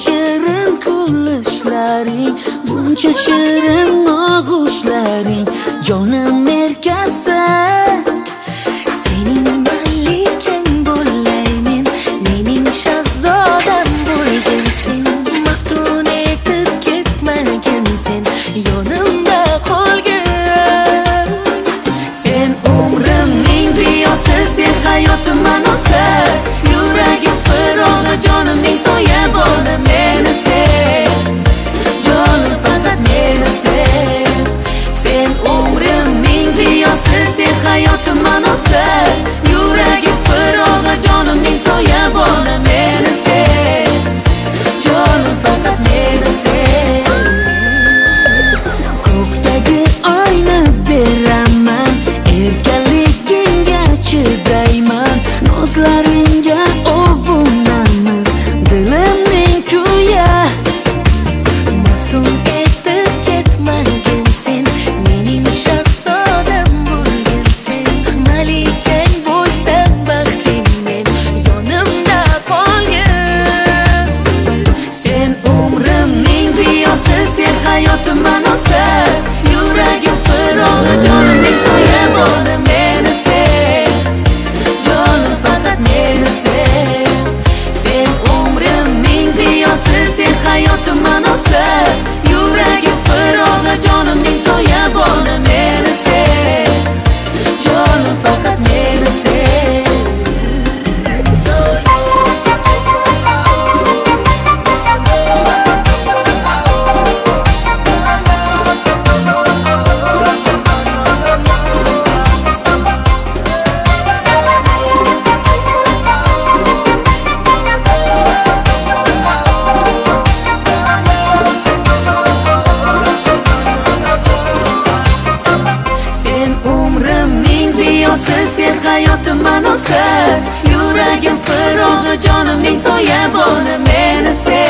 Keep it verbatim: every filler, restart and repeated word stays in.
shirin kulishlaring, buncha shirin og'ushlaring, jonim erkasi. Sening malikang bo'laymen, mening shahzodam bo'lgansen. Maftun etib ketmagansen, yonimda qolgin. Sen umrimning ziyosi, sen hayotim ma'nosi, yuragim firog'i, jonimning soyaboni. Meni sev, jonim faqat meni sev. Sen umrimning ziyosi, sen hayotim ma'nosi, yuragim firog'i, jonimning soyaboni. Meni sev, jonim faqat meni sev. Ko'kdagi oyni beraman, erkaligingga chidayman, nozlaringga ovunaman, dilimning kuya. Maftun etib ketmagansen, mening shahzodam bo'lgansen. Malikang bo'lsam baxtlim men, yonimda qolgin. Sen umrimning ziyosi, sen hayotim ma'nosi, yuragim firog'i, jonimning soyaboni. Meni sev, jonim faqat meni sev. Sen umrimning ziyosi, sen hayotim ma'nosi, yuragim firog'i, jonimning soyaboni. Meni sev, jonim faqat meni sev. Sen umrimning ziyosi, sen hayotim ma'nosi, yuragim firog'i, jonimning soyaboni. Meni sev.